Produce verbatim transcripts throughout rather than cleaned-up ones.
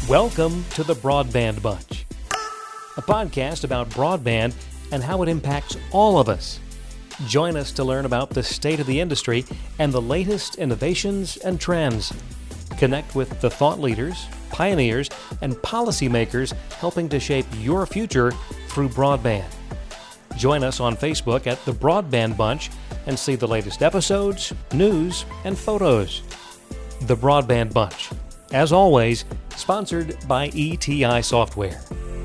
Welcome to the Broadband Bunch, a podcast about broadband and how it impacts all of us. Join us to learn about the state of the industry and the latest innovations and trends. Connect with the thought leaders, pioneers, and policymakers helping to shape your future through broadband. Join us on Facebook at The Broadband Bunch and see the latest episodes, news, and photos. The Broadband Bunch, as always, sponsored by E T I Software.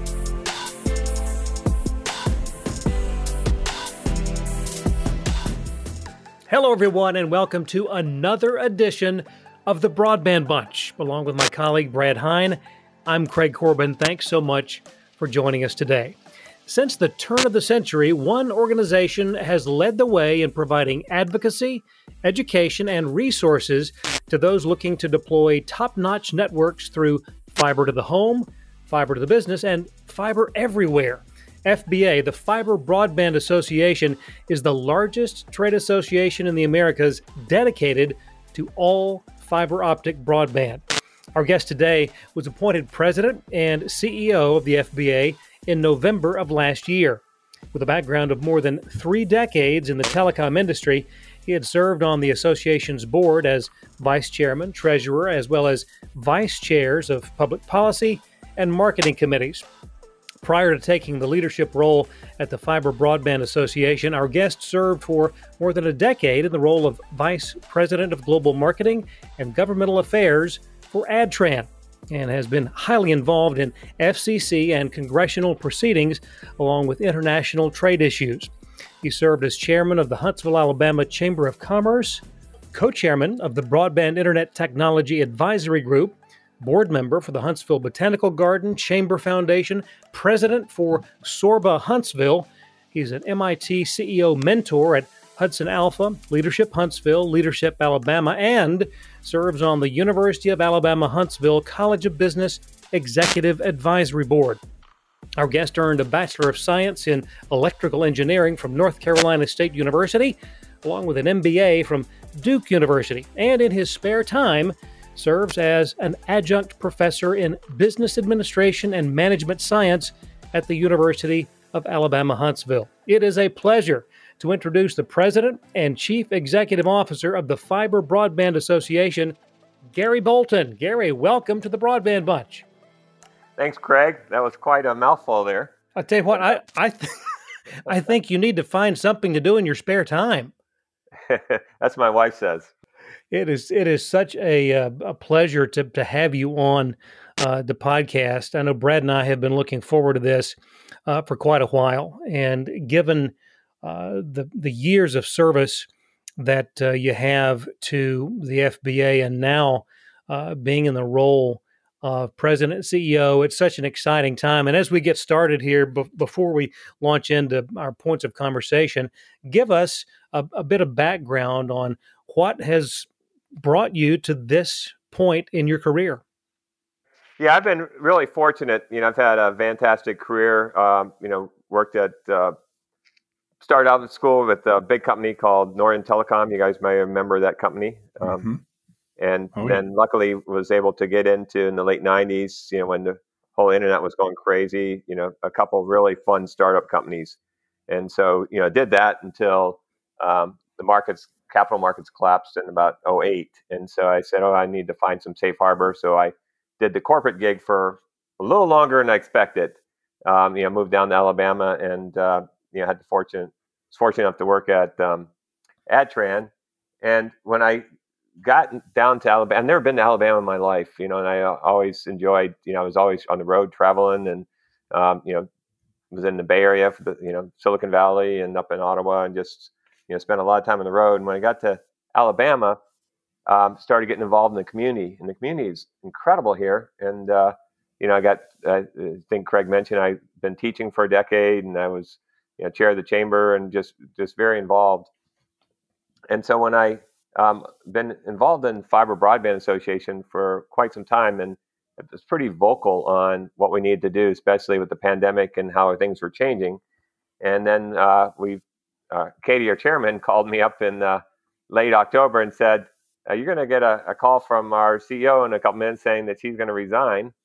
Hello, everyone, and welcome to another edition of The Broadband Bunch. Along with my colleague, Brad Hine, I'm Craig Corbin. Thanks so much for joining us today. Since the turn of the century, one organization has led the way in providing advocacy, education, and resources to those looking to deploy top-notch networks through fiber to the home, fiber to the business, and fiber everywhere. F B A, the Fiber Broadband Association, is the largest trade association in the Americas dedicated to all fiber optic broadband. Our guest today was appointed president and C E O of the F B A in November of last year. With a background of more than three decades in the telecom industry, he had served on the association's board as vice chairman, treasurer, as well as vice chairs of public policy and marketing committees. Prior to taking the leadership role at the Fiber Broadband Association, our guest served for more than a decade in the role of vice president of global marketing and governmental affairs for AdTran, and has been highly involved in F C C and congressional proceedings along with international trade issues. He served as chairman of the Huntsville, Alabama Chamber of Commerce, co-chairman of the Broadband Internet Technology Advisory Group, board member for the Huntsville Botanical Garden Chamber Foundation, president for Sorba Huntsville. He's an M I T C E O mentor at Hudson Alpha, Leadership Huntsville, Leadership Alabama, and serves on the University of Alabama Huntsville College of Business Executive Advisory Board. Our guest earned a Bachelor of Science in Electrical Engineering from North Carolina State University, along with an M B A from Duke University, and in his spare time serves as an adjunct professor in Business Administration and Management Science at the University of Alabama Huntsville. It is a pleasure to introduce the President and Chief Executive Officer of the Fiber Broadband Association, Gary Bolton. Gary, welcome to the Broadband Bunch. Thanks, Craig. That was quite a mouthful there. I'll tell you what, I I, th- I think you need to find something to do in your spare time. That's what my wife says. It is it is such a uh, a pleasure to to have you on uh, the podcast. I know Brad and I have been looking forward to this uh, for quite a while, and given uh, the the years of service that uh, you have to the F B A, and now uh, being in the role of president and C E O, it's such an exciting time. And as we get started here, b- before we launch into our points of conversation, give us a, a bit of background on what has brought you to this point in your career. Yeah, I've been really fortunate. You know, I've had a fantastic career. Um, you know, worked at, uh, started out at school with a big company called Northern Telecom. You guys may remember that company. Um, Mm-hmm. And Oh, then yeah. luckily was able to get into in the late nineties, you know, when the whole internet was going crazy, you know, a couple of really fun startup companies. And so, you know, did that until um, the markets, capital markets collapsed in about oh eight. And so I said, oh, I need to find some safe harbor. So I did the corporate gig for a little longer than I expected. Um, you know, moved down to Alabama and, uh, you know, had the fortune, was fortunate enough to work at um, AdTran. And when I got down to Alabama, I've never been to Alabama in my life, you know, and I uh, always enjoyed, you know, I was always on the road traveling and, um, you know, was in the Bay Area for the, you know, Silicon Valley and up in Ottawa and just, you know, spent a lot of time on the road. And when I got to Alabama, um, started getting involved in the community, and the community is incredible here. And, uh, you know, I got, I think Craig mentioned, I've been teaching for a decade, and I was, you know, chair of the chamber and just, just very involved. And so when I, Um, been involved in Fiber Broadband Association for quite some time, and was pretty vocal on what we needed to do, especially with the pandemic and how things were changing. And then uh, we, uh, Katie, our chairman, called me up in uh, late October and said, uh, "You're going to get a, a call from our C E O in a couple minutes saying that she's going to resign."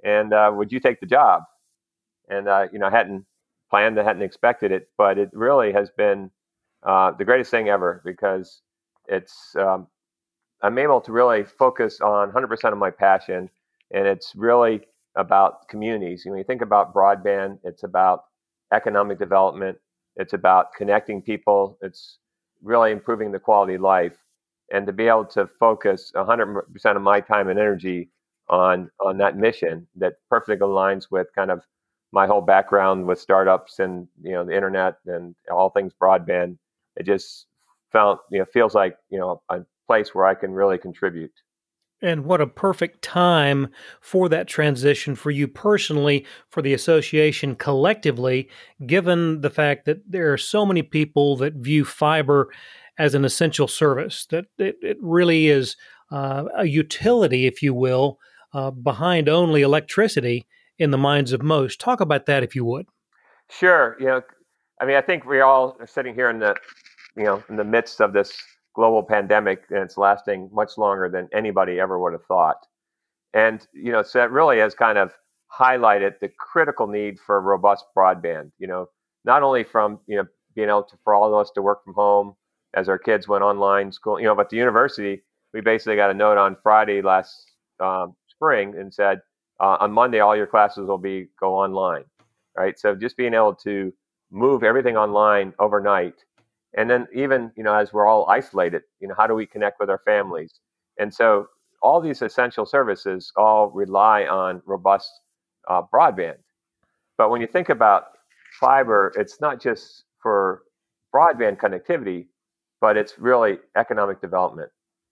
and uh, would you take the job? And uh, you know, I hadn't planned, I hadn't expected it, but it really has been uh, the greatest thing ever because it's um, I'm able to really focus on one hundred percent of my passion, and it's really about communities. When you think about broadband, it's about economic development, it's about connecting people, it's really improving the quality of life, and to be able to focus one hundred percent of my time and energy on on that mission that perfectly aligns with kind of my whole background with startups and you know the internet and all things broadband. It just felt you know feels like you know a place where I can really contribute. And what a perfect time for that transition for you personally, for the association collectively, given the fact that there are so many people that view fiber as an essential service, that it, it really is uh, a utility, if you will, uh, behind only electricity in the minds of most. Talk about that, if you would. Sure. You know, I mean, I think we all are sitting here in the, you know, in the midst of this global pandemic, and it's lasting much longer than anybody ever would have thought. And you know, so that really has kind of highlighted the critical need for robust broadband. You know, not only from you know being able to for all of us to work from home as our kids went online school, you know, but the university, we basically got a note on Friday last um, spring and said uh, on Monday all your classes will be go online, right? So just being able to move everything online overnight, and then even you know as we're all isolated, you know, how do we connect with our families? And so all these essential services all rely on robust uh, broadband. But when you think about fiber, it's not just for broadband connectivity, but it's really economic development.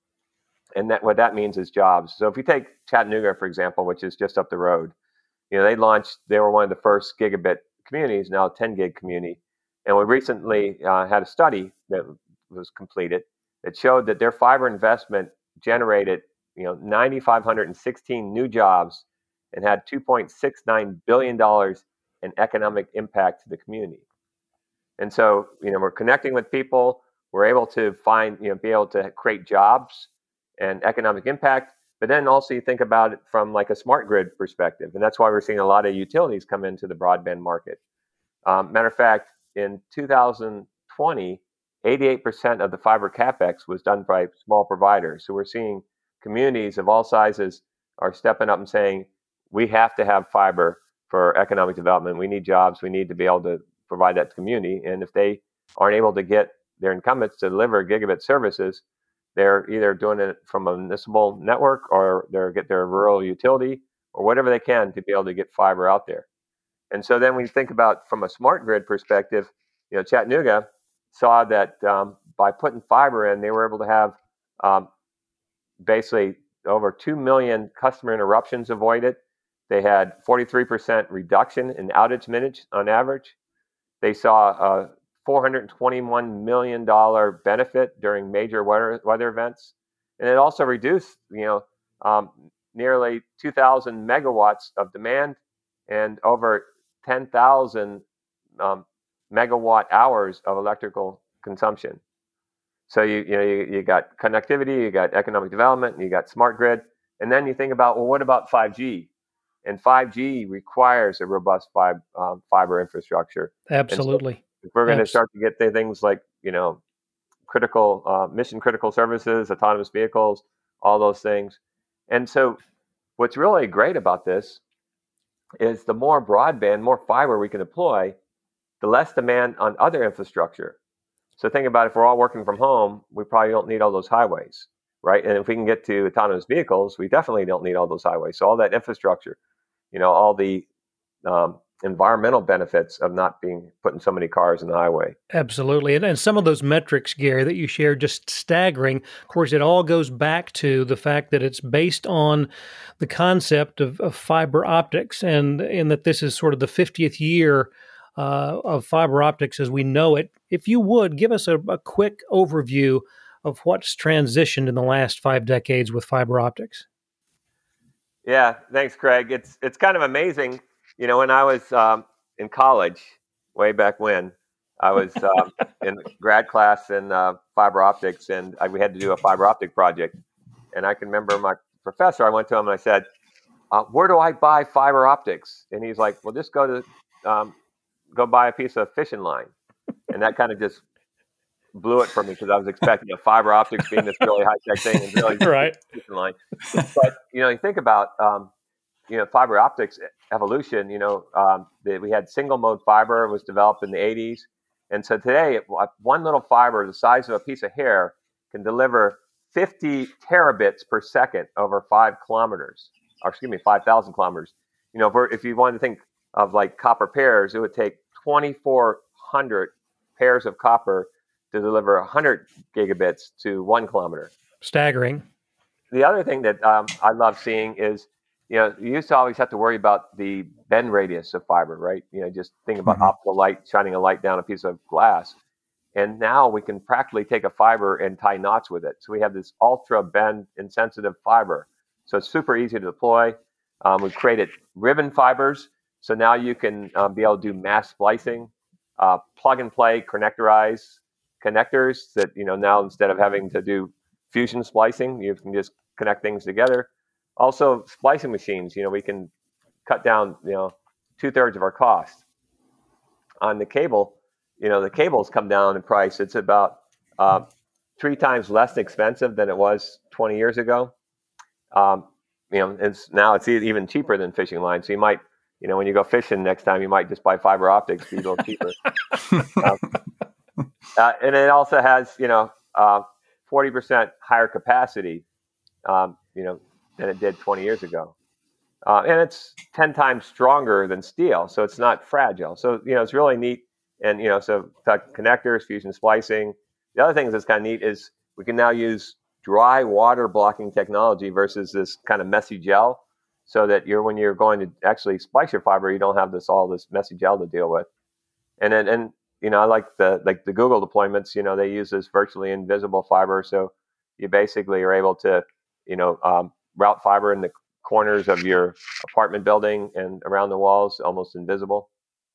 And that what that means is jobs. So if you take Chattanooga, for example, which is just up the road, you know, they launched, they were one of the first gigabit communities, now a ten gig community. And we recently uh, had a study that was completed that showed that their fiber investment generated you know, nine thousand five hundred sixteen new jobs and had two point six nine billion dollars in economic impact to the community. And so, you know, we're connecting with people. We're able to find, you know, be able to create jobs and economic impact. But then also you think about it from like a smart grid perspective. And that's why we're seeing a lot of utilities come into the broadband market. Um, matter of fact, in two thousand twenty, eighty-eight percent of the fiber capex was done by small providers. So we're seeing communities of all sizes are stepping up and saying, we have to have fiber for economic development. We need jobs. We need to be able to provide that to community. And if they aren't able to get their incumbents to deliver gigabit services, they're either doing it from a municipal network or they're get their rural utility or whatever they can to be able to get fiber out there. And so then when you think about from a smart grid perspective, you know, Chattanooga saw that um, by putting fiber in, they were able to have um, basically over two million customer interruptions avoided. They had forty-three percent reduction in outage minutes on average. They saw a four hundred twenty-one million dollars benefit during major weather, weather events. And it also reduced, you know, um, nearly two thousand megawatts of demand and over ten thousand um, megawatt hours of electrical consumption. So you you know you, you got connectivity, you got economic development, and you got smart grid, and then you think about, well, what about five G? And five G requires a robust fiber, um, fiber infrastructure. Absolutely. So if we're going to Abs- start to get the things like you know critical uh, mission critical services, autonomous vehicles, all those things. And so what's really great about this is the more broadband, more fiber we can deploy, the less demand on other infrastructure. So think about if we're all working from home, we probably don't need all those highways, right? And if we can get to autonomous vehicles, we definitely don't need all those highways. So all that infrastructure, you know, all the um, environmental benefits of not being putting so many cars in the highway. Absolutely. And, and some of those metrics, Gary, that you shared, just staggering. Of course, it all goes back to the fact that it's based on the concept of, of fiber optics, and in that this is sort of the fiftieth year uh, of fiber optics as we know it. If you would, give us a, a quick overview of what's transitioned in the last five decades with fiber optics. Yeah, thanks, Craig. It's it's kind of amazing. You know, when I was um, in college, way back when, I was um, in grad class in uh, fiber optics, and I, we had to do a fiber optic project. And I can remember my professor, I went to him and I said, uh, where do I buy fiber optics? And he's like, well, just go to, um, go buy a piece of fishing line. And that kind of just blew it for me because I was expecting you know, fiber optics being this really high tech thing and really right. fishing line. But, you know, you think about, um, you know, fiber optics evolution, you know, um, the, we had single mode fiber was developed in the eighties. And so today, one little fiber the size of a piece of hair can deliver fifty terabits per second over five kilometers, or excuse me, five thousand kilometers. You know, if, we're, if you wanted to think of like copper pairs, it would take twenty-four hundred pairs of copper to deliver one hundred gigabits to one kilometer. Staggering. The other thing that um, I love seeing is, you know, you used to always have to worry about the bend radius of fiber, right? You know, just think about mm-hmm. optical light, shining a light down a piece of glass. And now we can practically take a fiber and tie knots with it. So we have this ultra bend insensitive fiber. So it's super easy to deploy. Um, we've created ribbon fibers. So now you can um, be able to do mass splicing, uh, plug and play, connectorize connectors that, you know, now instead of having to do fusion splicing, you can just connect things together. Also, splicing machines, you know, we can cut down, you know, two thirds of our cost. On the cable, you know, the cables come down in price. It's about uh, three times less expensive than it was twenty years ago. Um, you know, it's now it's even cheaper than fishing line. So you might, you know, when you go fishing next time, you might just buy fiber optics, be a little cheaper. um, uh, and it also has, you know, uh, forty percent higher capacity, um, you know, than it did twenty years ago. Uh, and it's ten times stronger than steel, so it's not fragile. So, you know, it's really neat. And, you know, so connectors, fusion splicing. The other thing that's kind of neat is we can now use dry water blocking technology versus this kind of messy gel, so that you're when you're going to actually splice your fiber, you don't have this all this messy gel to deal with. And then, and you know, I like the like the Google deployments. You know, they use this virtually invisible fiber, so you basically are able to, you know, um, route fiber in the corners of your apartment building and around the walls, almost invisible.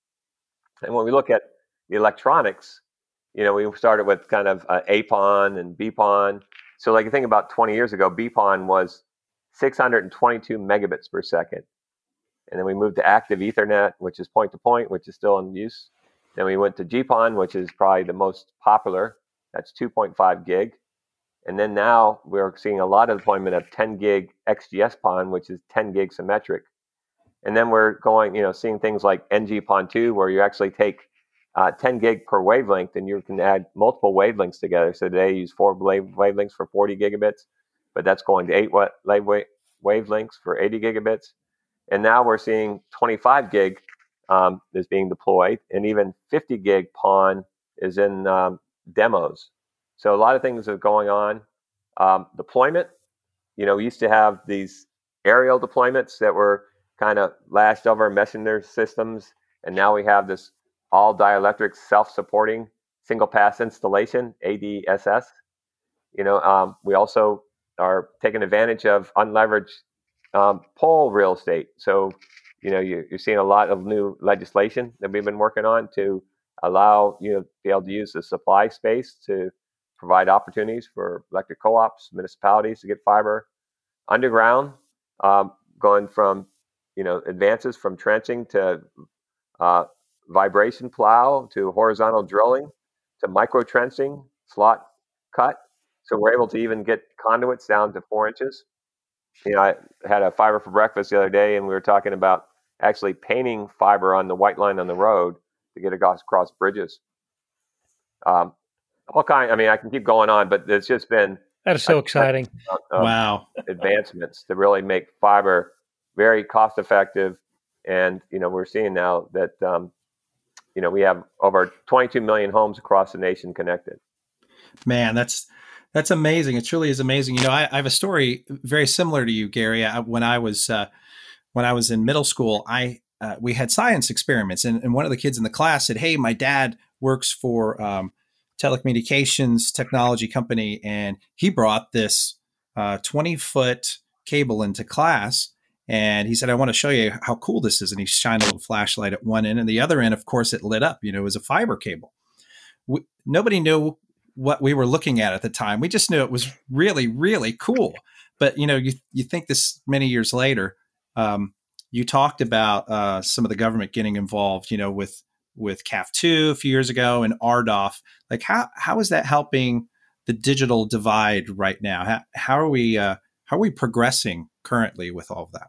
And when we look at the electronics, you know, we started with kind of uh, A PON and B PON. So like you think about twenty years ago, B PON was six hundred twenty-two megabits per second. And then we moved to active Ethernet, which is point to point, which is still in use. Then we went to G PON, which is probably the most popular. That's two point five gig. And then now we're seeing a lot of deployment of ten gig X G S PON, which is ten gig symmetric. And then we're going, you know, seeing things like N G PON two, where you actually take uh, ten gig per wavelength, and you can add multiple wavelengths together. So today you use four wavelengths for forty gigabits, but that's going to eight wavelengths for eighty gigabits. And now we're seeing twenty-five gig um, is being deployed, and even fifty gig PON is in um, demos. So a lot of things are going on. Um, deployment, you know, we used to have these aerial deployments that were kind of lashed over messenger systems, and now we have this all dielectric self-supporting single pass installation, A D S S. You know, um, we also are taking advantage of unleveraged um, pole real estate. So, you know, you, you're seeing a lot of new legislation that we've been working on to allow you know be able to use the supply space to provide opportunities for electric co-ops, municipalities to get fiber underground, um, going from you know advances from trenching to uh, vibration plow to horizontal drilling to micro trenching, slot cut. So we're able to even get conduits down to four inches. You know, I had a fiber for breakfast the other day, and we were talking about actually painting fiber on the white line on the road to get across, across bridges. Um, all kind. I mean, I can keep going on, but it's just been that is so a, exciting. A, a, wow, advancements to really make fiber very cost effective, and you know, we're seeing now that um, you know we have over twenty-two million homes across the nation connected. Man, that's that's amazing. It truly is amazing. You know, I, I have a story very similar to you, Gary. I, when I was uh, when I was in middle school, I uh, we had science experiments, and, and one of the kids in the class said, "Hey, my dad works for um, telecommunications technology company, and he brought this uh, twenty foot cable into class." And he said, "I want to show you how cool this is." And he shined a little flashlight at one end, and the other end, of course, it lit up. You know, it was a fiber cable. We, nobody knew what we were looking at at the time. We just knew it was really, really cool. But, you know, you you think this many years later, Um, you talked about uh, some of the government getting involved, you know, with with C A F two a few years ago and R D O F. Like, how how is that helping the digital divide right now? How, how are we uh, how are we progressing currently with all of that?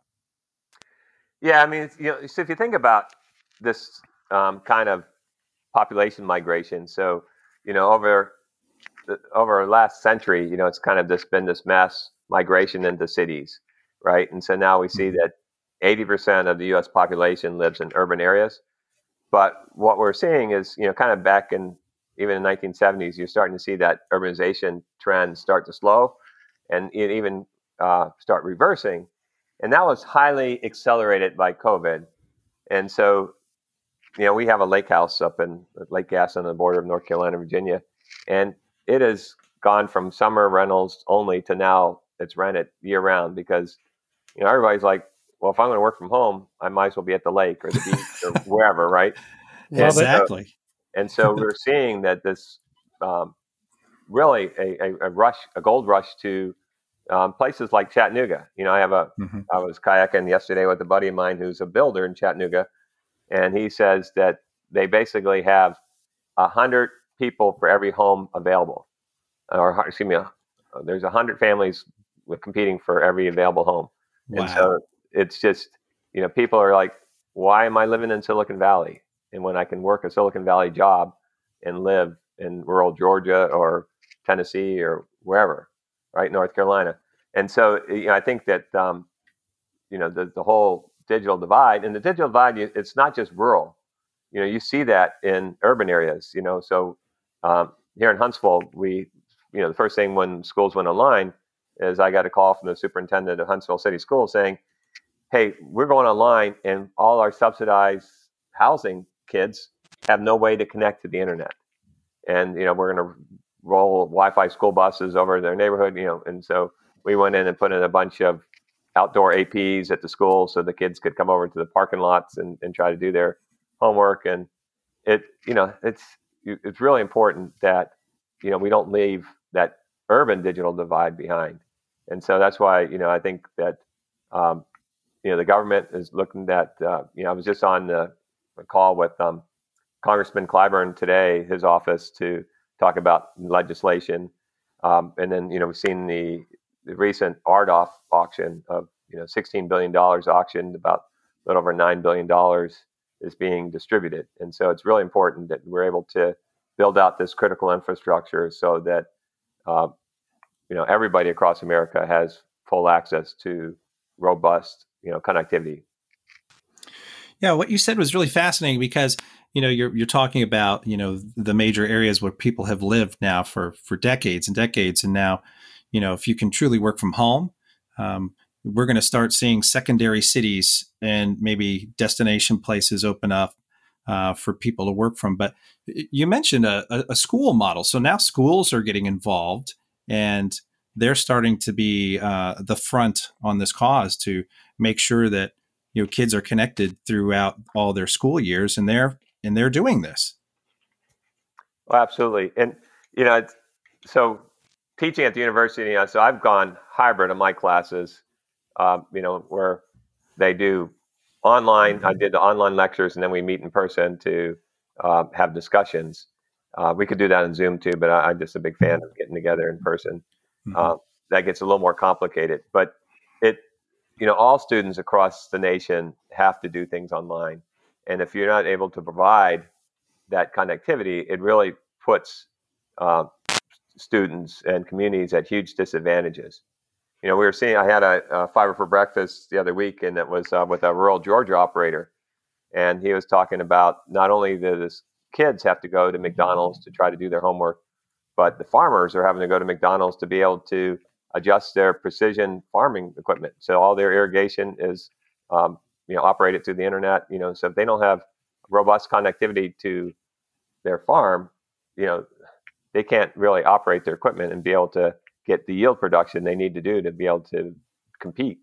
Yeah, I mean, it's, you know, so if you think about this um, kind of population migration, so you know, over the, over the last century, you know, it's kind of this been this mass migration into cities, right? And so now we see that eighty percent of the U S population lives in urban areas. But what we're seeing is, you know, kind of back in even in the nineteen seventies, you're starting to see that urbanization trend start to slow and it even uh, start reversing. And that was highly accelerated by COVID. And so, you know, we have a lake house up in Lake Gaston on the border of North Carolina, Virginia, and it has gone from summer rentals only to now it's rented year round because, you know, everybody's like, well, if I'm going to work from home, I might as well be at the lake or the beach or wherever, right? Love it. Exactly. So, and so we're seeing that this um, really a, a, a rush, a gold rush to um, places like Chattanooga. You know, I have a, Mm-hmm. I was kayaking yesterday with a buddy of mine who's a builder in Chattanooga, and he says that they basically have a hundred people for every home available, or excuse me, uh, there's a hundred families with competing for every available home. Wow. And so it's just, you know, people are like, why am I living in Silicon Valley? And when I can work a Silicon Valley job and live in rural Georgia or Tennessee or wherever, right, North Carolina. And so, you know, I think that, um, you know, the, the whole digital divide, and the digital divide, it's not just rural. You know, you see that in urban areas, you know. So um, here in Huntsville, we, you know, the first thing when schools went online is I got a call from the superintendent of Huntsville City Schools saying, hey, we're going online and all our subsidized housing kids have no way to connect to the internet. And, you know, we're going to roll Wi-Fi school buses over their neighborhood, you know. And so we went in and put in a bunch of outdoor A Ps at the school so the kids could come over to the parking lots and, and try to do their homework. And it, you know, it's, it's really important that, you know, we don't leave that urban digital divide behind. And so that's why, you know, I think that, um, you know, the government is looking at, uh, you know, I was just on the, a call with um, Congressman Clyburn today, his office, to talk about legislation. Um, and then, you know, we've seen the, the recent R D O F auction of, you know, sixteen billion dollars auctioned, about a little over nine billion dollars is being distributed. And so it's really important that we're able to build out this critical infrastructure so that, uh, you know, everybody across America has full access to robust, you know, connectivity. Yeah, what you said was really fascinating because, you know, you're you're talking about, you know, the major areas where people have lived now for for decades and decades, and now, you know, if you can truly work from home, um, we're going to start seeing secondary cities and maybe destination places open up uh, for people to work from. But you mentioned a, a school model, so now schools are getting involved and they're starting to be uh, the front on this cause to make sure that, you know, kids are connected throughout all their school years, and they're and they're doing this. Well, absolutely, and you know, it's, so teaching at the university, you know, so I've gone hybrid in my classes, um, you know, where they do online. I did the online lectures, and then we meet in person to uh, have discussions. Uh, we could do that on Zoom too, but I, I'm just a big fan of getting together in person. Mm-hmm. Uh, that gets a little more complicated, but it, you know, all students across the nation have to do things online. And if you're not able to provide that connectivity, it really puts uh, students and communities at huge disadvantages. You know, we were seeing, I had a, a fiber for breakfast the other week, and it was uh, with a rural Georgia operator. And he was talking about not only do the kids have to go to McDonald's to try to do their homework, but the farmers are having to go to McDonald's to be able to adjust their precision farming equipment. So all their irrigation is, um, you know, operated through the internet. You know, so if they don't have robust connectivity to their farm, you know, they can't really operate their equipment and be able to get the yield production they need to do to be able to compete.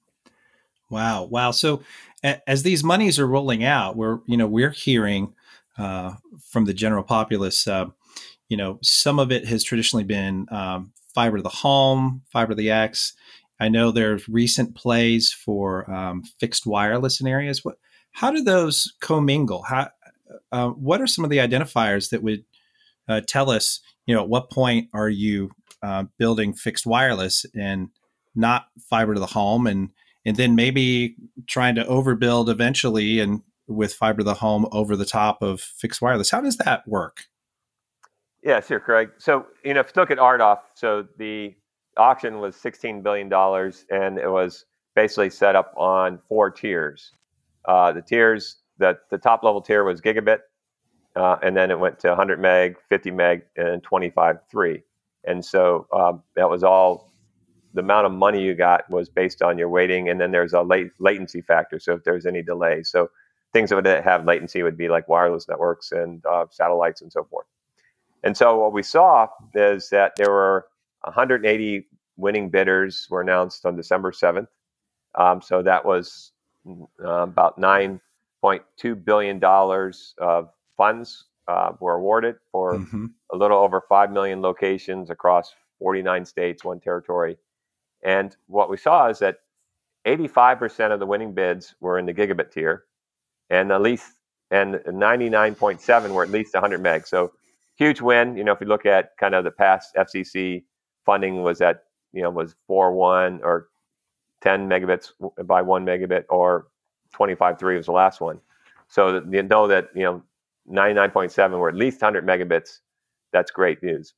Wow. Wow. So a- as these monies are rolling out, we're, you know, we're hearing uh, from the general populace, uh, you know, some of it has traditionally been um, fiber to the home, fiber to the X. I know there's recent plays for um, fixed wireless in areas. What, how do those commingle? How, uh, what are some of the identifiers that would uh, tell us, you know, at what point are you uh, building fixed wireless and not fiber to the home, and and then maybe trying to overbuild eventually and with fiber to the home over the top of fixed wireless? How does that work? Yeah, sure, Craig. So, you know, if you look at R D O F, so the auction was sixteen billion dollars, and it was basically set up on four tiers. Uh, the tiers, that the top level tier was gigabit, uh, and then it went to one hundred meg, fifty meg, and twenty-five three. And so um, that was all, the amount of money you got was based on your weighting, and then there's a late, latency factor, so if there's any delay. So things that would have latency would be like wireless networks and uh, satellites and so forth. And so what we saw is that there were one hundred eighty winning bidders were announced on December seventh. Um, so that was uh, about nine point two billion dollars of funds uh, were awarded for mm-hmm. a little over five million locations across forty-nine states, one territory. And what we saw is that eighty-five percent of the winning bids were in the gigabit tier, and at least and ninety-nine point seven were at least one hundred meg. So huge win. You know, if you look at kind of the past F C C funding was at, you know, was four one or ten megabits by one megabit, or twenty-five three was the last one. So you know that, you know, ninety-nine point seven were at least one hundred megabits. That's great news.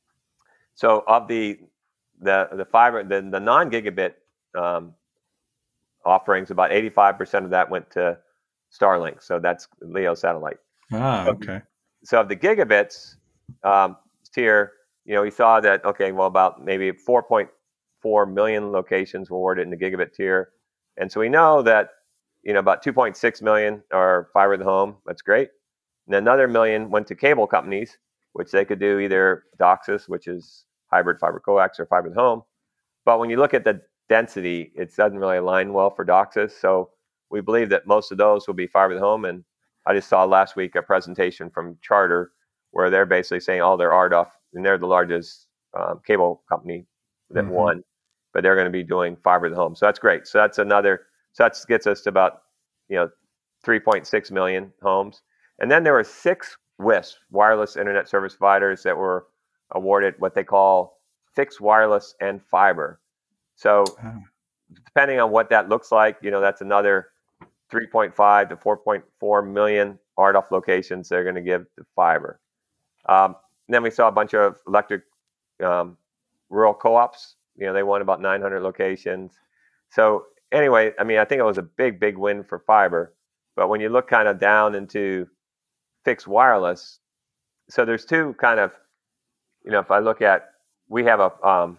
So of the the the fiber, the, the non-gigabit um, offerings, about eighty-five percent of that went to Starlink. So that's LEO satellite. Ah, okay. So of the gigabits um, tier, you know, we saw that, okay, well, about maybe four point four million locations were awarded in the gigabit tier. And so we know that, you know, about two point six million are fiber to the home. That's great. And another million went to cable companies, which they could do either DOCSIS, which is hybrid fiber coax, or fiber to the home. But when you look at the density, it doesn't really align well for DOCSIS. So we believe that most of those will be fiber to the home. And I just saw last week a presentation from Charter where they're basically saying all their R D O F, and they're the largest um, cable company that mm-hmm. won, but they're going to be doing fiber to the home. So that's great. So that's another, so that gets us to about, you know, three point six million homes. And then there were six W I S P, wireless internet service providers, that were awarded what they call fixed wireless and fiber. So oh. depending on what that looks like, you know, that's another three point five to four point four million R D O F locations they're going to give to fiber. Um, then we saw a bunch of electric um, rural co-ops. You know, they won about nine hundred locations. So anyway, I mean, I think it was a big, big win for fiber. But when you look kind of down into fixed wireless, so there's two kind of, you know, if I look at, we have a, um,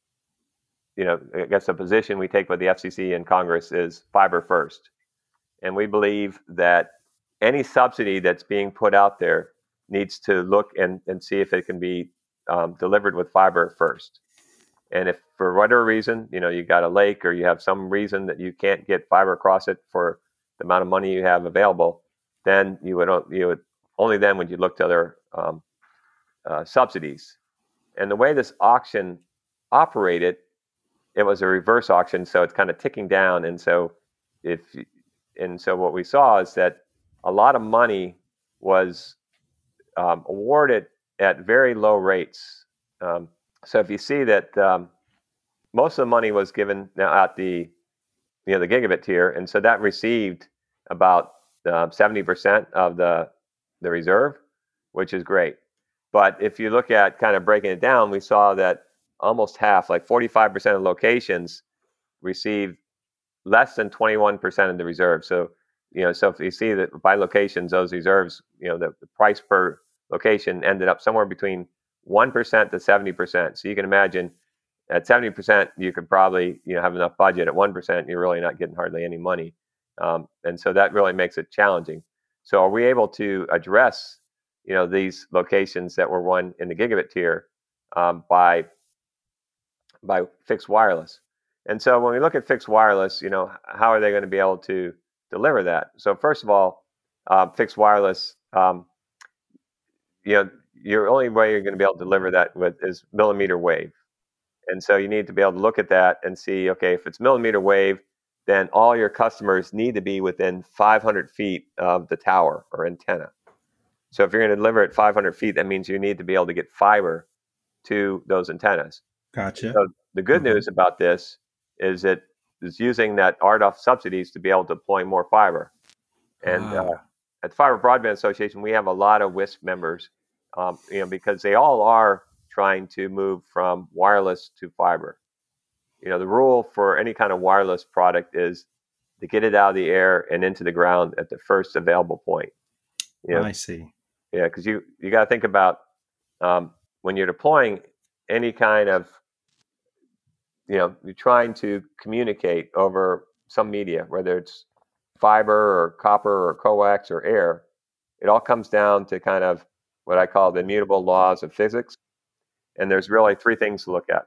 you know, I guess a position we take with the F C C and Congress is fiber first. And we believe that any subsidy that's being put out there needs to look and, and see if it can be um, delivered with fiber first. And if for whatever reason, you know, you got a lake or you have some reason that you can't get fiber across it for the amount of money you have available, then you would, you would only then would you look to other um, uh, subsidies. And the way this auction operated, it was a reverse auction, so it's kind of ticking down. And so if And so what we saw is that a lot of money was um, awarded at very low rates. Um, so if you see that um, most of the money was given now at the, you know, the gigabit tier, and so that received about uh, seventy percent of the the reserve, which is great. But if you look at kind of breaking it down, we saw that almost half, like forty-five percent of locations, received less than twenty-one percent of the reserve. So, you know, so if you see that by locations, those reserves, you know, the, the price per location ended up somewhere between one percent to seventy percent. So you can imagine at seventy percent, you could probably, you know, have enough budget. At one percent, you're really not getting hardly any money. Um, and so that really makes it challenging. So are we able to address, you know, these locations that were won in the gigabit tier um, by, by fixed wireless? And so when we look at fixed wireless, you know, how are they going to be able to deliver that? So first of all, uh, fixed wireless, um, you know, your only way you're going to be able to deliver that with is millimeter wave. And so you need to be able to look at that and see, okay, if it's millimeter wave, then all your customers need to be within five hundred feet of the tower or antenna. So if you're going to deliver at five hundred feet, that means you need to be able to get fiber to those antennas. Gotcha. So the good Mhm. news about this is it is using that R D O F subsidies to be able to deploy more fiber. And uh, Ah, at the Fiber Broadband Association, we have a lot of W I S P members, um, you know, because they all are trying to move from wireless to fiber. You know, the rule for any kind of wireless product is to get it out of the air and into the ground at the first available point. You know, I see. yeah, because you you got to think about um, when you're deploying any kind of, you know, you're trying to communicate over some media, whether it's fiber or copper or coax or air. It all comes down to kind of what I call the immutable laws of physics. And there's really three things to look at.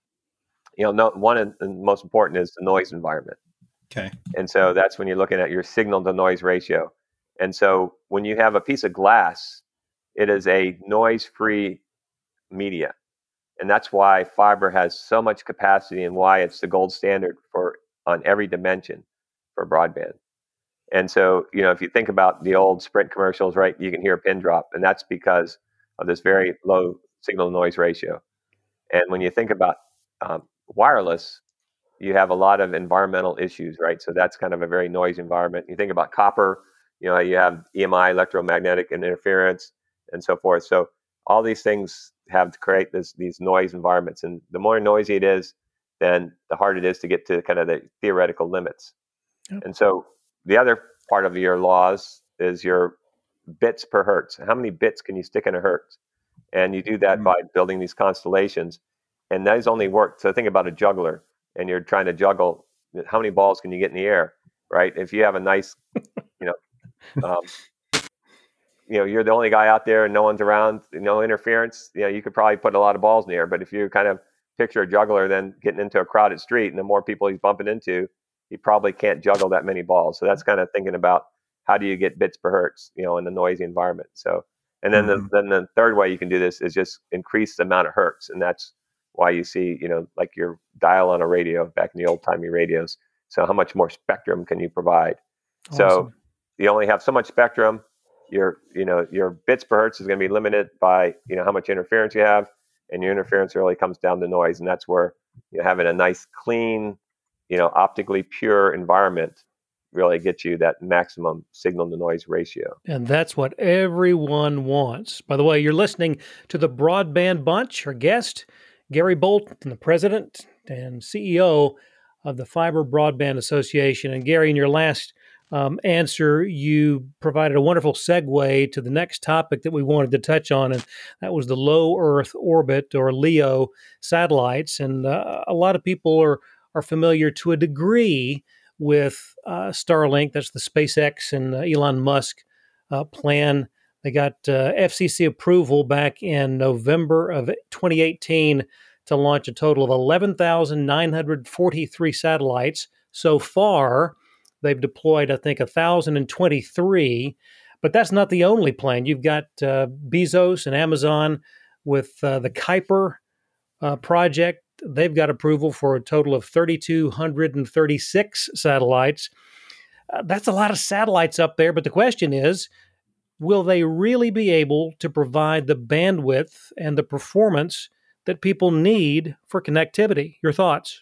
You know, no, one and the most important is the noise environment. Okay. And so that's when you're looking at your signal to noise ratio. And so when you have a piece of glass, it is a noise-free media. And that's why fiber has so much capacity and why it's the gold standard for on every dimension for broadband. And so, you know, if you think about the old Sprint commercials, right, you can hear a pin drop, and that's because of this very low signal noise ratio. And when you think about um, wireless, you have a lot of environmental issues, right? So that's kind of a very noisy environment. You think about copper, you know, you have E M I, electromagnetic interference, and so forth. So all these things have to create this, these noise environments. And the more noisy it is, then the harder it is to get to kind of the theoretical limits. Yep. And so the other part of your laws is your bits per hertz. How many bits can you stick in a hertz? And you do that Mm. by building these constellations. And those only work. So think about a juggler, and you're trying to juggle how many balls can you get in the air, right? If you have a nice, you know, um, you know, you're the only guy out there and no one's around, no interference, you know, you could probably put a lot of balls in the air. But if you kind of picture a juggler then getting into a crowded street and the more people he's bumping into, he probably can't juggle that many balls. So that's kind of thinking about how do you get bits per hertz, you know, in a noisy environment. So, and then Mhm. the, then the third way you can do this is just increase the amount of hertz. And that's why you see, you know, like your dial on a radio back in the old timey radios. So how much more spectrum can you provide? So Awesome. you only have so much spectrum. Your, you know, your bits per hertz is going to be limited by, you know, how much interference you have, and your interference really comes down to noise, and that's where you know, having a nice, clean, you know, optically pure environment really gets you that maximum signal to noise ratio. And that's what everyone wants. By the way, you're listening to the Broadband Bunch. Our guest, Gary Bolton, the president and C E O of the Fiber Broadband Association. And Gary, in your last um, answer, you provided a wonderful segue to the next topic that we wanted to touch on, and that was the low Earth orbit, or LEO satellites. And uh, a lot of people are are familiar to a degree with uh, Starlink. That's the SpaceX and uh, Elon Musk uh, plan. They got uh, F C C approval back in November of twenty eighteen to launch a total of eleven thousand nine hundred forty-three satellites. So far, they've deployed, I think, one thousand twenty-three. But that's not the only plan. You've got uh, Bezos and Amazon with uh, the Kuiper uh, project. They've got approval for a total of three thousand two hundred thirty-six satellites. Uh, that's a lot of satellites up there, but the question is, will they really be able to provide the bandwidth and the performance that people need for connectivity? Your thoughts?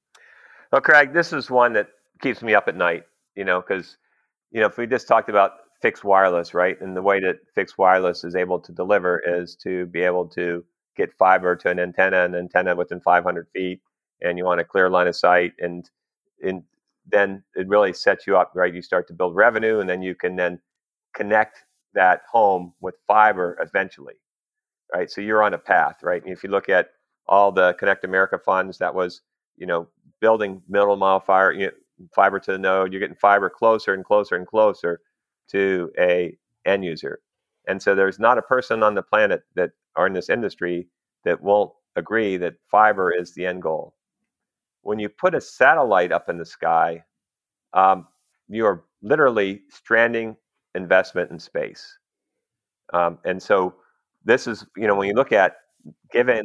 Well, Craig, this is one that keeps me up at night, you know, because, you know, if we just talked about fixed wireless, right? And the way that fixed wireless is able to deliver is to be able to get fiber to an antenna, an antenna within five hundred feet, and you want a clear line of sight. And, and then it really sets you up, right? You start to build revenue, and then you can then connect that home with fiber eventually, right? So you're on a path, right? And if you look at all the Connect America funds, that was, you know, building middle mile fiber, you know, fiber to the node. You're getting fiber closer and closer and closer to a end user. And so there's not a person on the planet that or in this industry that won't agree that fiber is the end goal. When you put a satellite up in the sky, um, you are literally stranding investment in space. Um, and so this is, you know, when you look at, given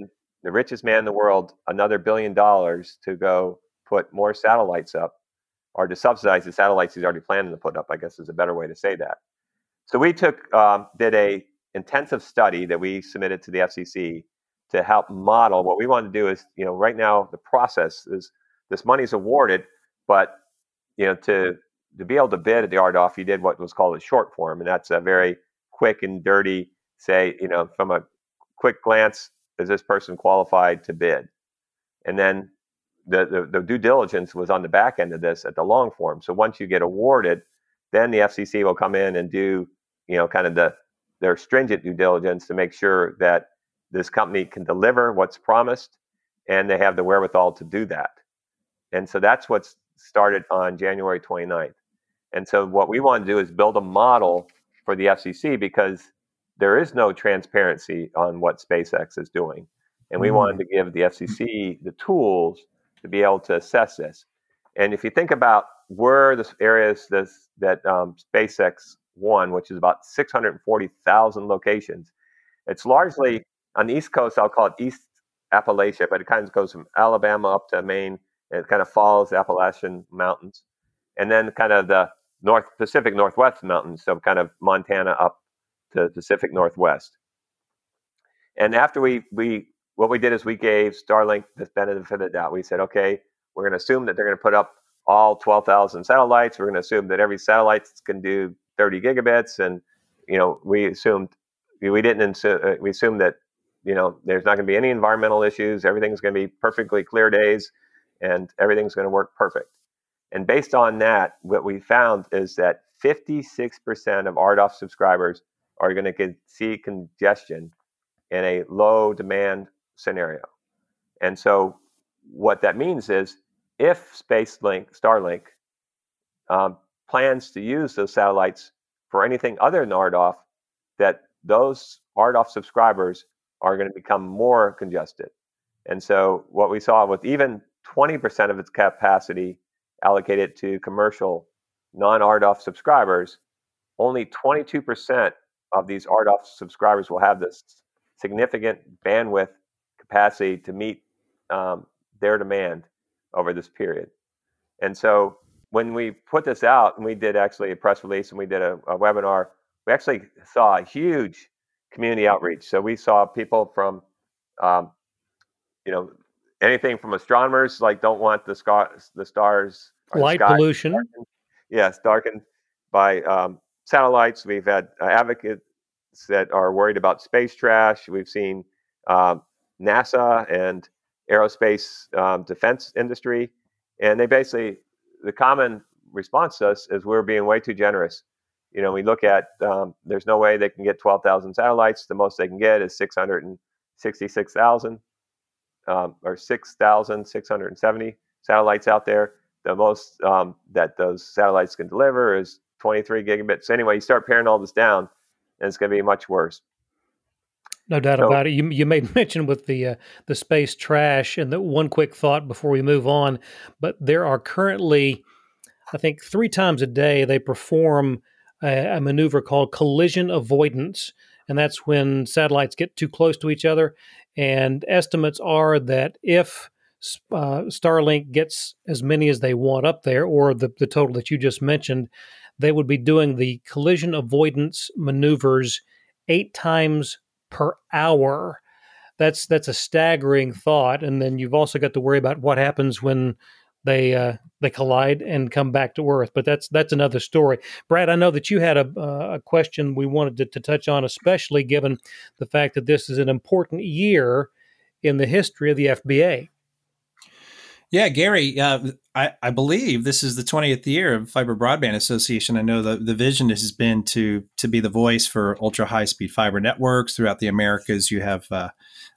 the richest man in the world another billion dollars to go put more satellites up, or to subsidize the satellites he's already planning to put up, I guess is a better way to say that. So we took, um, did a intensive study that we submitted to the F C C to help model. What we want to do is, you know, right now the process is this money is awarded, but, you know, to, to be able to bid at the R D O F, you did what was called a short form. And that's a very quick and dirty, say, you know, from a quick glance, is this person qualified to bid? And then the, the, the due diligence was on the back end of this at the long form. So once you get awarded, then the F C C will come in and do, you know, kind of the their stringent due diligence to make sure that this company can deliver what's promised, and they have the wherewithal to do that. And so that's what's started on January twenty-ninth. And so what we want to do is build a model for the F C C, because there is no transparency on what SpaceX is doing. And we mm. wanted to give the F C C the tools to be able to assess this. And if you think about where the areas this, that um, SpaceX won, which is about six hundred forty thousand locations, it's largely on the East Coast. I'll call it East Appalachia, but it kind of goes from Alabama up to Maine, and it kind of follows the Appalachian Mountains, and then kind of the North Pacific Northwest Mountains, so kind of Montana up to Pacific Northwest. And after we we what we did is we gave Starlink the benefit of the doubt. We said, okay, we're going to assume that they're going to put up all twelve thousand satellites. We're going to assume that every satellite can do thirty gigabits, and you know, we assumed we didn't assume, we assumed that, you know, there's not going to be any environmental issues. Everything's going to be perfectly clear days, and everything's going to work perfect. And based on that, what we found is that fifty-six percent of R D O F subscribers are going to see congestion in a low demand scenario. And so what that means is, if SpaceLink, Starlink, um, plans to use those satellites for anything other than R D O F, that those R D O F subscribers are going to become more congested. And so what we saw with even twenty percent of its capacity allocated to commercial non-R D O F subscribers, only twenty-two percent of these R D O F subscribers will have this significant bandwidth capacity to meet um, their demand over this period. And so when we put this out, and we did actually a press release and we did a, a webinar, we actually saw a huge community outreach. So we saw people from, um, you know, anything from astronomers, like don't want the, scar- the stars. Light the sky pollution. Darkened. Yes, darkened by um, satellites. We've had uh, advocates that are worried about space trash. We've seen um, NASA and aerospace um, defense industry. And they basically, the common response to us is we're being way too generous. You know, we look at, um, there's no way they can get twelve thousand satellites. The most they can get is six hundred sixty-six thousand um, or six thousand six hundred seventy satellites out there. The most um, that those satellites can deliver is twenty-three gigabits. Anyway, you start paring all this down, and it's going to be much worse. No doubt so, about it. You you made mention with the uh, the space trash, and the one quick thought before we move on. But there are currently, I think, three times a day they perform a, a maneuver called collision avoidance, and that's when satellites get too close to each other. And estimates are that if uh, Starlink gets as many as they want up there, or the, the total that you just mentioned, they would be doing the collision avoidance maneuvers eight times per hour. That's that's a staggering thought. And then you've also got to worry about what happens when they uh, they collide and come back to Earth. But that's that's another story. Brad, I know that you had a, uh, a question we wanted to, to touch on, especially given the fact that this is an important year in the history of the F B A. Yeah, Gary, uh, I, I believe this is the twentieth year of Fiber Broadband Association. I know the, the vision has been to to be the voice for ultra high speed fiber networks throughout the Americas. You have uh,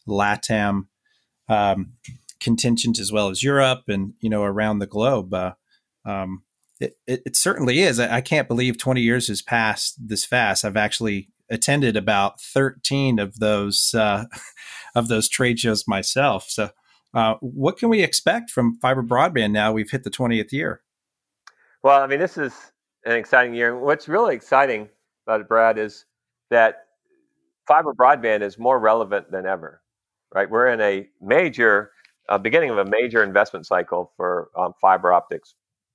LATAM um, contingent as well as Europe, and you know around the globe. Uh, um, it, it, it certainly is. I, I can't believe twenty years has passed this fast. I've actually attended about thirteen of those uh, of those trade shows myself. So. Uh, what can we expect from fiber broadband now we've hit the twentieth year? Well, I mean, this is an exciting year. What's really exciting about it, Brad, is that fiber broadband is more relevant than ever. right? We're in a major, uh, beginning of a major investment cycle for um, fiber optics.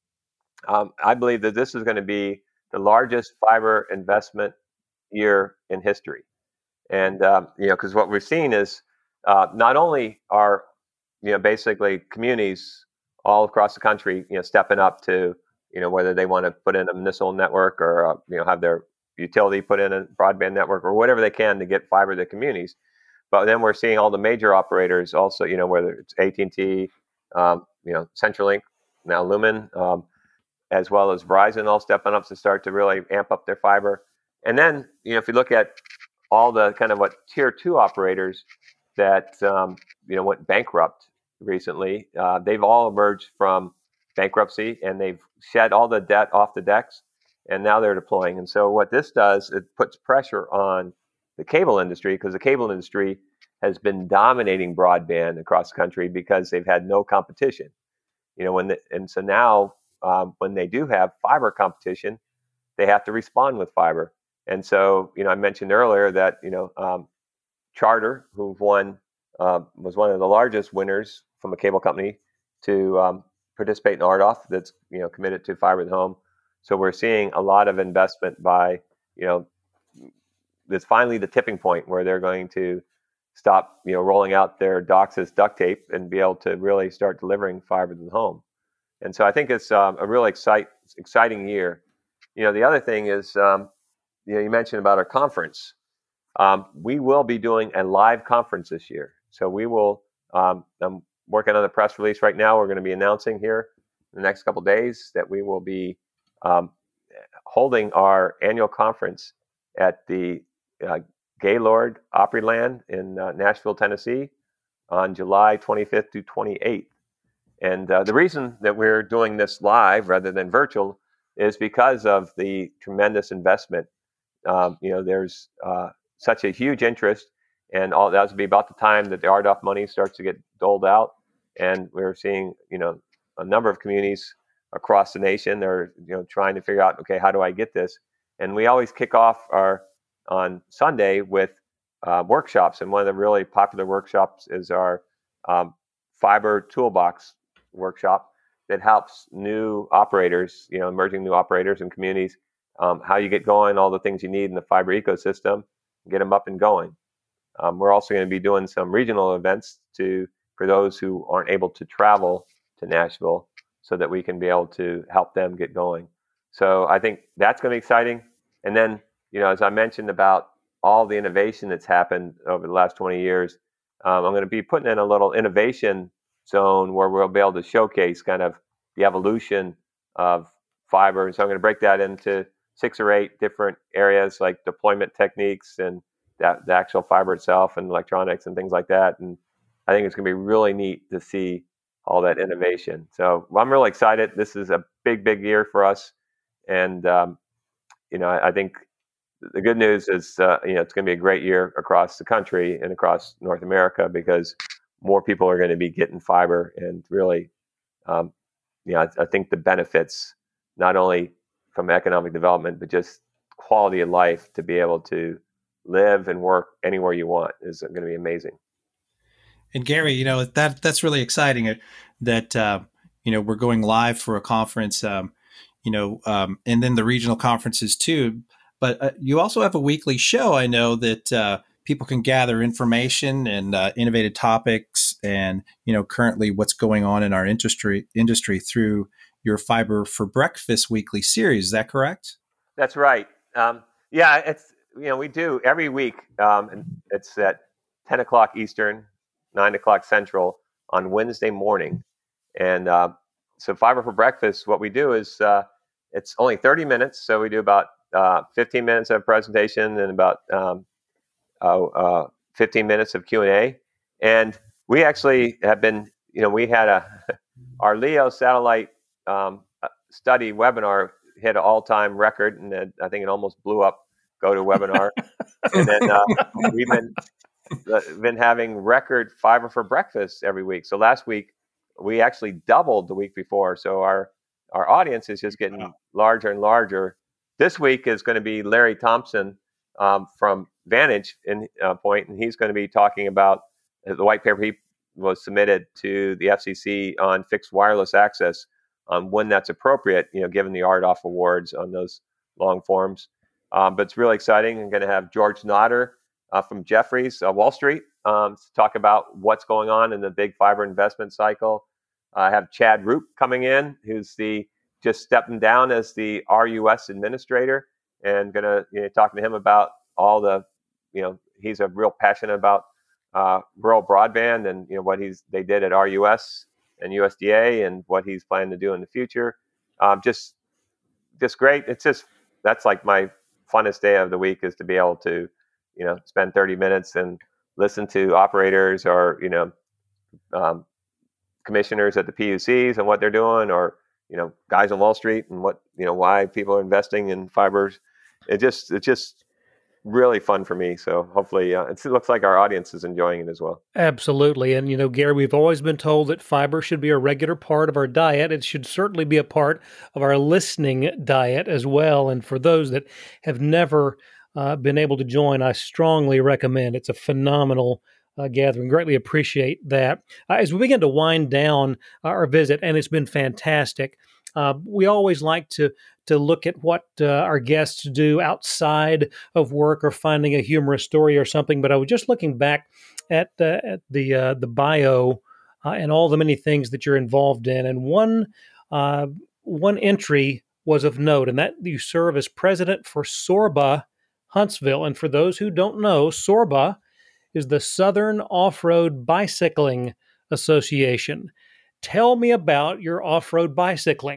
Um, I believe that this is going to be the largest fiber investment year in history. And, um, you know, because what we're seeing is uh, not only are, you know, basically communities all across the country, you know, stepping up to, you know, whether they want to put in a municipal network or, uh, you know, have their utility put in a broadband network or whatever they can to get fiber to communities. But then we're seeing all the major operators also, you know, whether it's A T and T, um, you know, CenturyLink, now Lumen, um, as well as Verizon all stepping up to start to really amp up their fiber. And then, you know, if you look at all the kind of what tier two operators that, um, you know, went bankrupt recently, uh, they've all emerged from bankruptcy and they've shed all the debt off the decks and now they're deploying. And so what this does, it puts pressure on the cable industry because the cable industry has been dominating broadband across the country because they've had no competition. You know, when the, and so now um, when they do have fiber competition, they have to respond with fiber. And so, you know, I mentioned earlier that, you know, um, Charter, who've won, uh, was one of the largest winners from a cable company to um, participate in R D O F that's, you know, committed to fiber to the home. So we're seeing a lot of investment by, you know, there's finally the tipping point where they're going to stop, you know, rolling out their DOCSIS duct tape and be able to really start delivering fiber to the home. And so I think it's um, a really excite, exciting year. You know, the other thing is, um, you know, you mentioned about our conference. Um, we will be doing a live conference this year. So we will, um, I'm working on the press release right now. We're going to be announcing here in the next couple of days that we will be um, holding our annual conference at the uh, Gaylord Opryland in uh, Nashville, Tennessee on July twenty-fifth to twenty-eighth. And uh, the reason that we're doing this live rather than virtual is because of the tremendous investment. Um, you know, there's uh, such a huge interest, and all that will be about the time that the R D O F money starts to get doled out. And we're seeing, you know, a number of communities across the nation. They're, you know, trying to figure out, okay, how do I get this? And we always kick off our on Sunday with uh, workshops, and one of the really popular workshops is our um, fiber toolbox workshop that helps new operators, you know, emerging new operators and communities, um, how you get going, all the things you need in the fiber ecosystem, get them up and going. Um, we're also going to be doing some regional events to for those who aren't able to travel to Nashville, so that we can be able to help them get going. So I think that's going to be exciting. And then, you know, as I mentioned about all the innovation that's happened over the last twenty years, um, I'm going to be putting in a little innovation zone where we'll be able to showcase kind of the evolution of fiber. And so I'm going to break that into six or eight different areas, like deployment techniques and that, the actual fiber itself and electronics and things like that. And I think it's going to be really neat to see all that innovation. So I'm really excited. This is a big, big year for us. And, um, you know, I, I think the good news is, uh, you know, it's going to be a great year across the country and across North America because more people are going to be getting fiber. And really, um, you know, I, I think the benefits, not only from economic development, but just quality of life to be able to live and work anywhere you want is going to be amazing. And Gary, you know, that that's really exciting that, uh, you know, we're going live for a conference, um, you know, um, and then the regional conferences too. But uh, you also have a weekly show. I know that uh, people can gather information and uh, innovative topics and, you know, currently what's going on in our industry industry through your Fiber for Breakfast weekly series. Is that correct? That's right. Um, yeah, it's, you know, we do every week. Um, and it's at ten o'clock Eastern, nine o'clock Central on Wednesday morning. And uh, so Fiber for Breakfast, what we do is uh, it's only thirty minutes. So we do about uh, fifteen minutes of presentation and about um, uh, uh, fifteen minutes of Q and A. And we actually have been, you know, we had a, our LEO satellite um, study webinar hit an all-time record. And it, I think it almost blew up GoToWebinar. And then uh, we've been been having record Fiber for Breakfast every week. So last week we actually doubled the week before. So our our audience is just getting wow. larger and larger. This week is going to be Larry Thompson um, from Vantage in, uh, Point, and he's going to be talking about the white paper he was submitted to the F C C on fixed wireless access, on when that's appropriate, you know, given the R D O F awards on those long forms. Um, but it's really exciting. I'm going to have George Nodder uh, from Jefferies, uh, Wall Street, um, to talk about what's going on in the big fiber investment cycle. I have Chad Roop coming in, who's the just stepping down as the R U S administrator, and going to, you know, talking to him about all the, you know, he's a real passionate about uh, rural broadband and, you know, what he's they did at R U S and U S D A and what he's planning to do in the future. Um, just, just great. It's just that's like my funnest day of the week, is to be able to, you know, spend thirty minutes and listen to operators or, you know, um, commissioners at the P U Cs and what they're doing, or, you know, guys on Wall Street and what, you know, why people are investing in fibers. It just, it's just really fun for me. So hopefully uh, it looks like our audience is enjoying it as well. Absolutely. And, you know, Gary, we've always been told that fiber should be a regular part of our diet. It should certainly be a part of our listening diet as well. And for those that have never uh, been able to join, I strongly recommend. It's a phenomenal uh, gathering. Greatly appreciate that. Uh, as we begin to wind down our visit, and it's been fantastic, Uh, we always like to to look at what uh, our guests do outside of work, or finding a humorous story or something. But I was just looking back at uh, at the uh, the bio uh, and all the many things that you're involved in, and one uh, one entry was of note, and that you serve as president for SORBA Huntsville. And for those who don't know, SORBA is the Southern Off-Road Bicycling Association. Tell me about your off-road bicycling.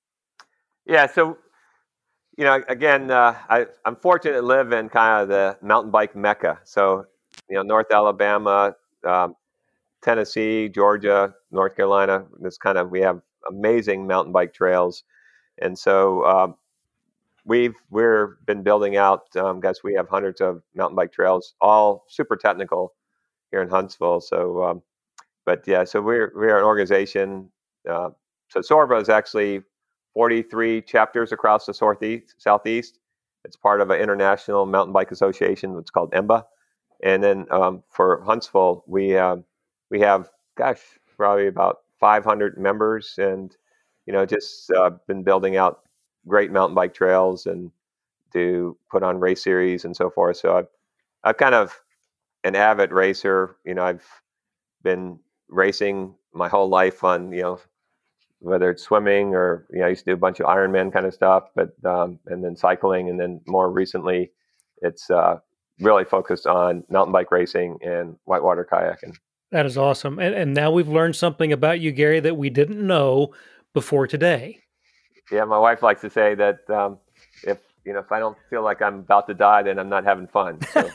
Yeah, so, you know, again, uh, I, I'm fortunate to live in kind of the mountain bike mecca. So, you know, North Alabama, um, Tennessee, Georgia, North Carolina, this kind of, we have amazing mountain bike trails. And so um, we've, we're been building out, um, guys, we have hundreds of mountain bike trails, all super technical here in Huntsville. So, um, But yeah, so we're we're an organization. Uh, so SORBA is actually forty-three chapters across the southeast. Southeast. It's part of an international mountain bike association. It's called E M B A. And then um, for Huntsville, we uh, we have, gosh, probably about five hundred members, and you know, just uh, been building out great mountain bike trails and do put on race series and so forth. So I've I've kind of an avid racer. You know, I've been racing my whole life on, you know, whether it's swimming or, you know, I used to do a bunch of Ironman kind of stuff, but, um, and then cycling. And then more recently, it's uh, really focused on mountain bike racing and whitewater kayaking. That is awesome. And, and now we've learned something about you, Gary, that we didn't know before today. Yeah. My wife likes to say that um, if, you know, if I don't feel like I'm about to die, then I'm not having fun. So.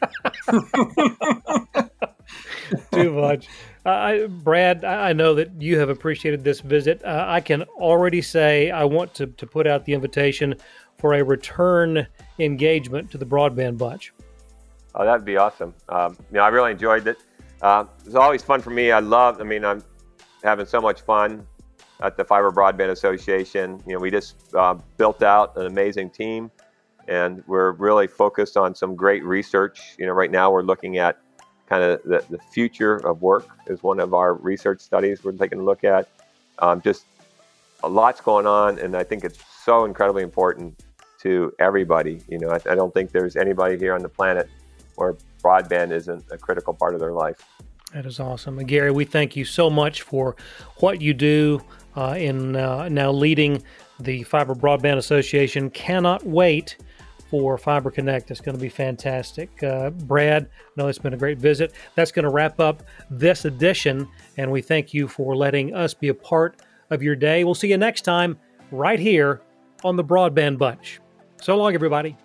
Too much. Uh, I, Brad, I know that you have appreciated this visit. Uh, I can already say I want to, to put out the invitation for a return engagement to the Broadband Bunch. Oh, that'd be awesome. Um, you know, I really enjoyed it. Uh, it was always fun for me. I love, I mean, I'm having so much fun at the Fiber Broadband Association. You know, we just uh, built out an amazing team, and we're really focused on some great research. You know, right now we're looking at kind of the, the future of work is one of our research studies we're taking a look at. Um, just a lot's going on, and I think it's so incredibly important to everybody. You know, I, I don't think there's anybody here on the planet where broadband isn't a critical part of their life. That is awesome. And Gary, we thank you so much for what you do uh, in uh, now leading the Fiber Broadband Association. Cannot wait for Fiber Connect. It's going to be fantastic. Uh, Brad, I know it's been a great visit. That's going to wrap up this edition, and we thank you for letting us be a part of your day. We'll see you next time right here on the Broadband Bunch. So long, everybody.